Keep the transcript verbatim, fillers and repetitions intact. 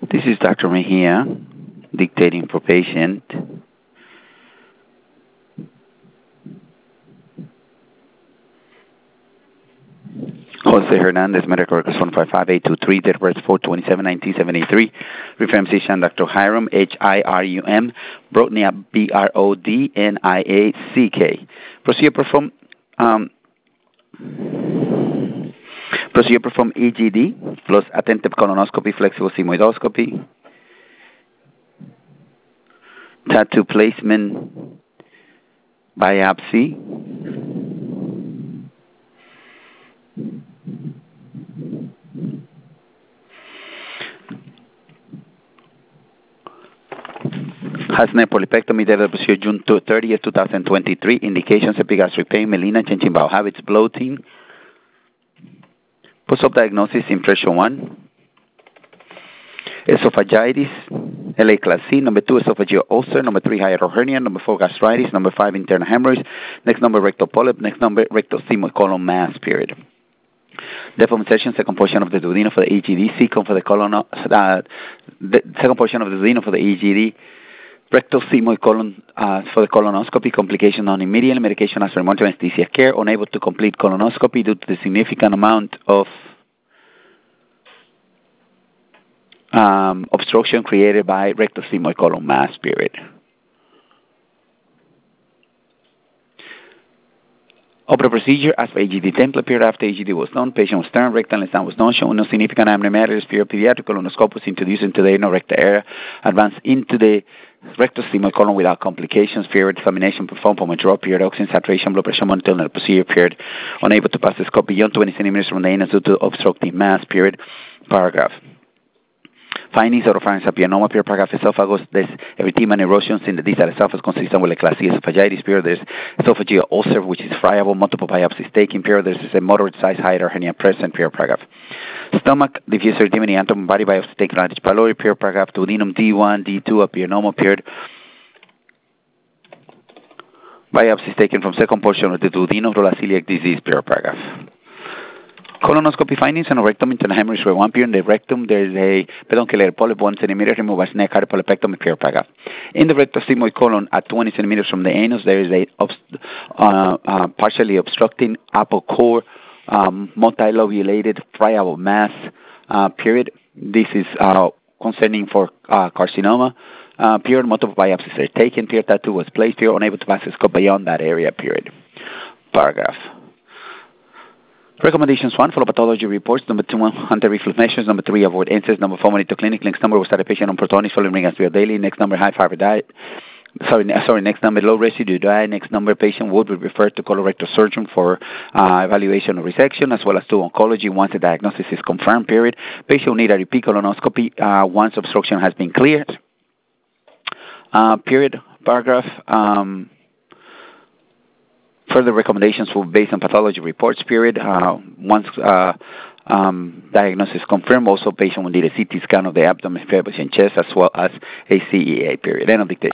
This is Doctor Mejia, dictating for patient. Jose Hernandez, medical records one five five eight two three, date of birth four twenty-seven nineteen seventy-three. Reference physician Doctor Hiram, H I R U M, Brodniak, B R O D N I A C K. Procedure performed, um, procedure performed E G D plus attentive colonoscopy, flexible sigmoidoscopy, tattoo placement, biopsy, Hasner polypectomy, date of procedure June thirtieth, two thousand twenty-three. Indications: epigastric pain, melena, change in bowel habits, bloating. Post-op diagnosis: impression one, esophagitis, L A class C. Number two, esophageal ulcer. Number three, hiatal hernia. Number four, gastritis. Number five, internal hemorrhoids. Next number, rectal polyp. Next number, rectal sigmoid colon mass. Period. Deformation, second portion of the duodenum for the E G D. Second for the colon. Uh, the second portion of the duodenum for the E G D. Rectal sigmoid colon uh, for the colonoscopy. Complication non-immediate. Medication as remote anesthesia care. Unable to complete colonoscopy due to the significant amount of um, obstruction created by rectal sigmoid colon mass. Period. Opera procedure as for E G D template. Period. After E G D was done, patient was turned, rectal and was not shown no significant abnormalities. Period. Pediatric colonoscope was introduced into the anal rectal area, advanced into the rectal sigmoid colon without complications. Period. Examination performed for draw. Period. Oxygen saturation, blood pressure monitored in the procedure. Period. Unable to pass the scope beyond twenty centimeters from the anus due to obstructive mass. Period. Paragraph. Findings: oropharynx apianoma, period. Paragraph. Esophagus, there's erythema and erosions in the distal esophagus consistent with a class C esophagitis. Period. There's esophageal ulcer which is friable, multiple biopsies taken. Period. There's a moderate size hiatal hernia present. Period. Paragraph. Stomach, diffuse erythema and abdomen, body biopsy taken at H. pylori. Period. Paragraph. Duodenum D one, D two, apianoma. Period. Biopsies taken from second portion of the duodenum, celiac disease. Period. Paragraph. Colonoscopy findings and rectum internal hemorrhage were one. Period. In the rectum, there is a peduncular polyp one centimeter, removed by snake cardiac polypectomy. Period. Paragraph. In the rectal sigmoid colon at twenty centimeters from the anus, there is a uh, uh, partially obstructing apocore um, multilobulated friable mass. Uh, period. This is uh, concerning for uh, carcinoma. Uh, period. Multiple biopsies are taken. Period. Tattoo was placed. Period. Unable to pass the scope beyond that area. Period. Paragraph. Recommendations: one, follow pathology reports. Number two, anti-reflux measures. Number three, avoid N SAIDs. Number four, monitor clinic. Next number, was start a patient on Protonix following as daily. Next number, high fiber diet. Sorry, sorry. Next number, low residue diet. Next number, patient would be referred to colorectal surgeon for uh, evaluation or resection, as well as to oncology once the diagnosis is confirmed. Period. Patient will need a repeat colonoscopy uh, once obstruction has been cleared. Uh, period. Paragraph. Um, Further recommendations will be based on pathology reports. Period. Uh, once uh, um, diagnosis confirmed, also patient will need a C T scan of the abdomen, pelvis, and chest, as well as a C E A. Period. End of dictation.